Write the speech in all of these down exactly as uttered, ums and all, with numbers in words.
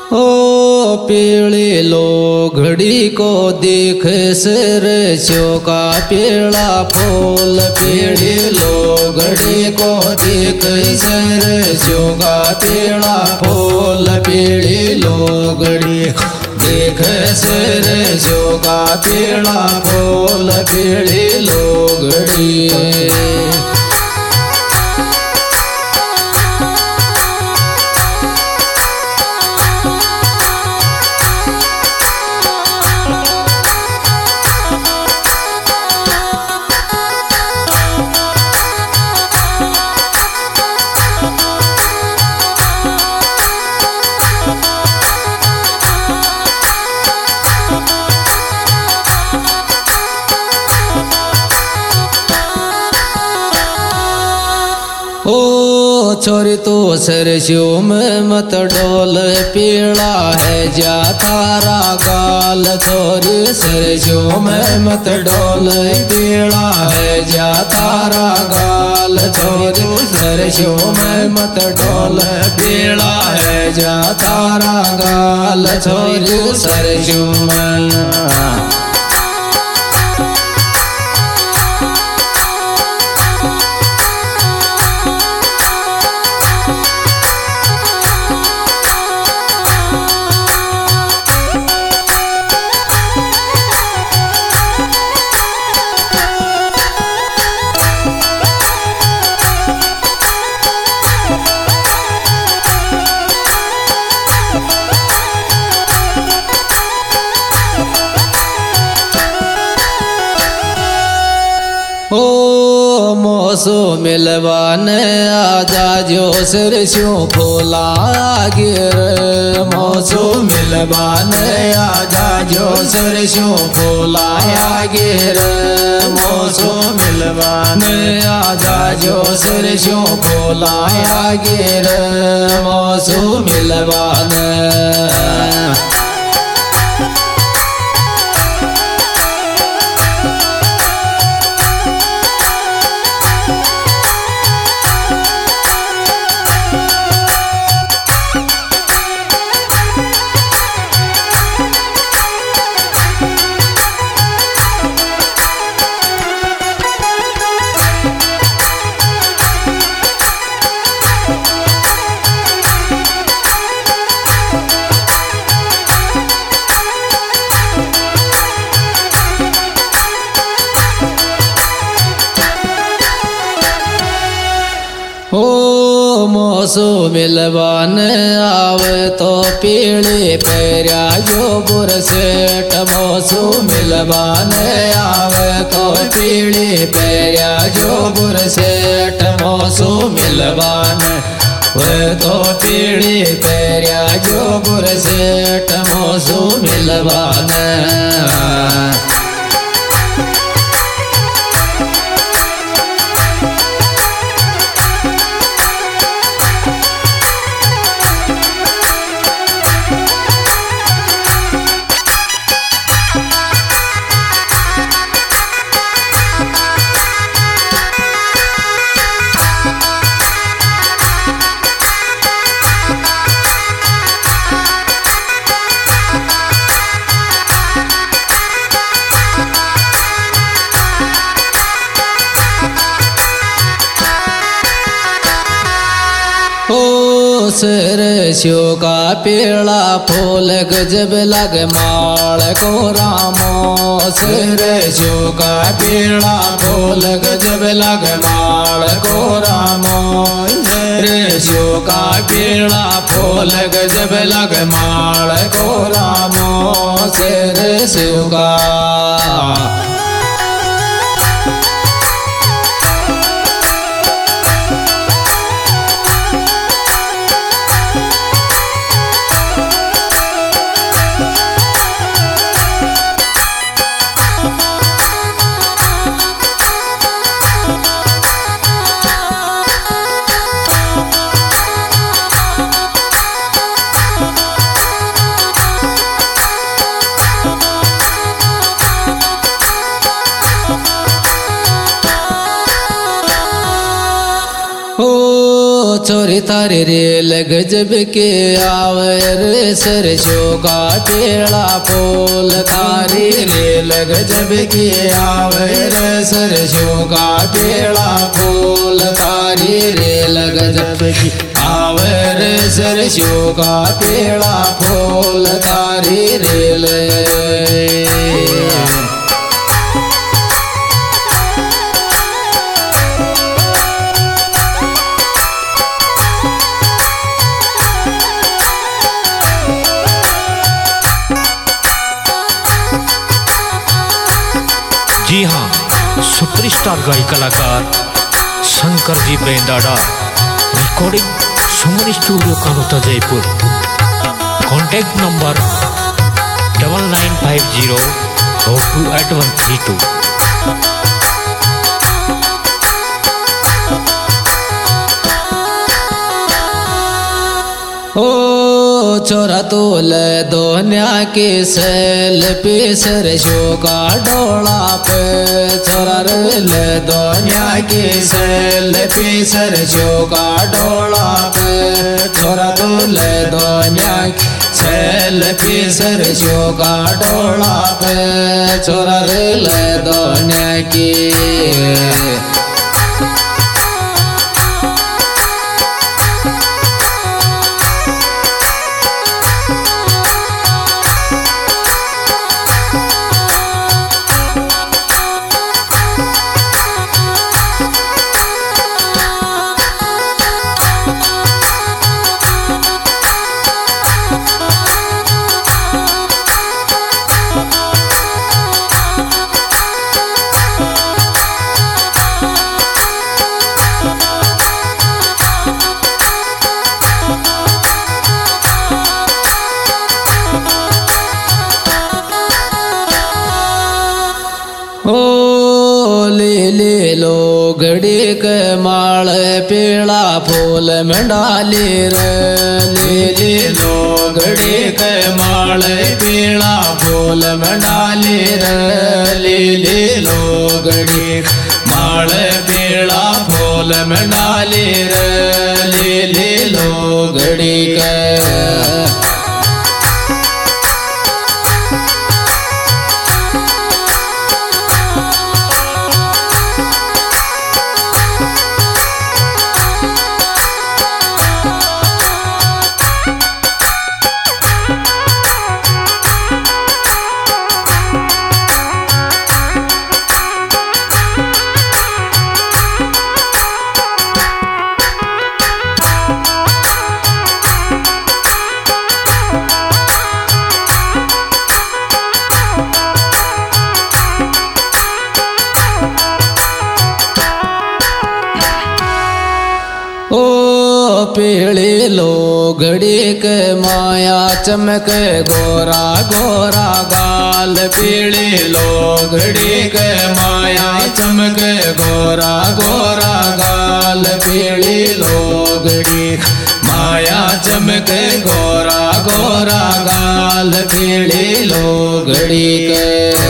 ओ पीली लोघड़ी को देख सिर चौका पीला फूल। पीली लोघड़ी को देख सिर चौका पीला फूल। पीली लोघड़ी देख सिर चौका पीला फूल। पीली लोघड़ी ओ छोरी तो सरस्यों में मत डोल पीला है जा थारा गाल। छोरी सरस्यों में मत डोल पीला है जा थारा गाल। छोरी सरस्यों में मत डोल पीला है जा थारा गाल। छोरी सरस्यों में ओ मौसू मिलवाने आजा जो सरस्यों फूला गिर। मौसू मिलवाने आजा जो सरस्यों फूला गिर। मौसू मिलवाने आजा जो सरस्यों फूला गिर। मौसू मिलवाने ओ मौसू मिलवाने आवे तो पीली पैरा जो बुरसेट। मौसू मिलवाने आवे तो पीली पैरा जो बुरसेट। मौसू मिलवाने वे तो पीली पैरा जो बुरसेट। मौसू मिलवाने सरस्यों का पीला फूल गजब लग माल को रामो। सरस्यों का पीला फूल गजब लग माल को रामो। सरस्यों का पीला फूल गजब लग माल को रामो। सरस्यों का छोरी थारी रेल गजब के आवर सरसों का पेड़ा फूल थारी रेल गजब के आवर सरसों का पेड़ा फूल थारी रेल गजब की आवर सरसों का पेड़ा फूल थारी रेल। जी हाँ, सुपरस्टार गायक कलाकार Shankar ji Bendara, recording Suman studio Kanota Jaipur. Contact number double nine five zero four two eight one three two. ओ छोरा तोल दोन्या के सेल पे सरसों का डोला पे छोरा रेल दोन्या के सेल पे सरसों का डोला पे छोरा तोल दोन्या सेल पे सरसों का डोला पे छोरा रेल दोन्या की। ओ ले ले लो घड़ी के माल पेड़ा फूल में डाली रे ले ले लो घड़ी के माल पेड़ा फूल में डाली रे ले ले लो घड़ी माल पेड़ा फूल में डाली रे ले ले लो घड़ी के। ओ पीली लो घड़ी के माया चमक गोरा गोरा गाल पीली लो घड़ी के माया चमक गोरा गोरा गाल पीली लो घड़ी माया चमक गोरा गोरा गाल पीली लो घड़ी के।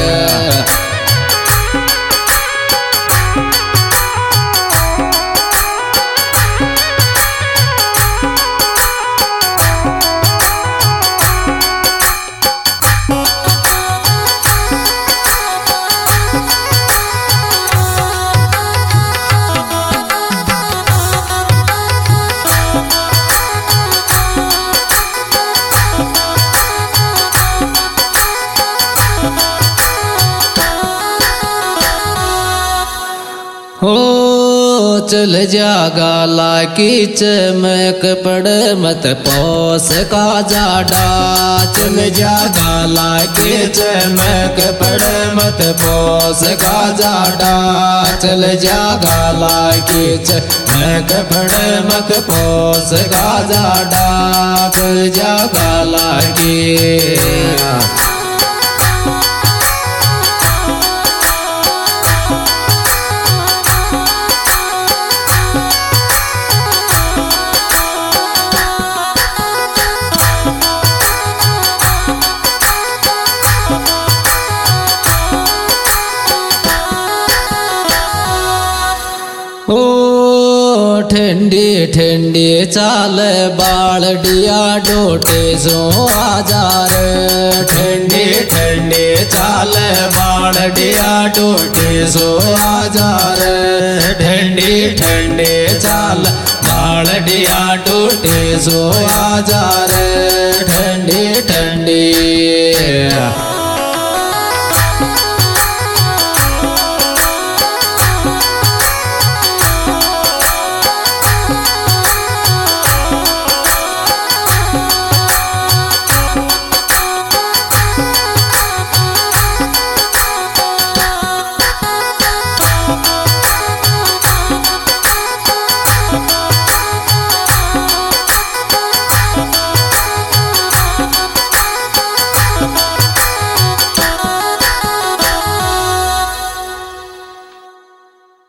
हो चल जा गाला की चमक पड़ मत पोस का जाडा चल जा गाला की चमक पड़ मत पोस का जाडा चल जा गाला की चमक पड़ मत पोस का जाडा चल जा गाला की। ठंडी ठंडी चाल बालडिया डोटे सो आजार ठंडी ठंडी चाल बालडिया डोटे सो आजार ठंडी ठंडी चाल बालडिया डोटे सो आजार ठंडी ठंडी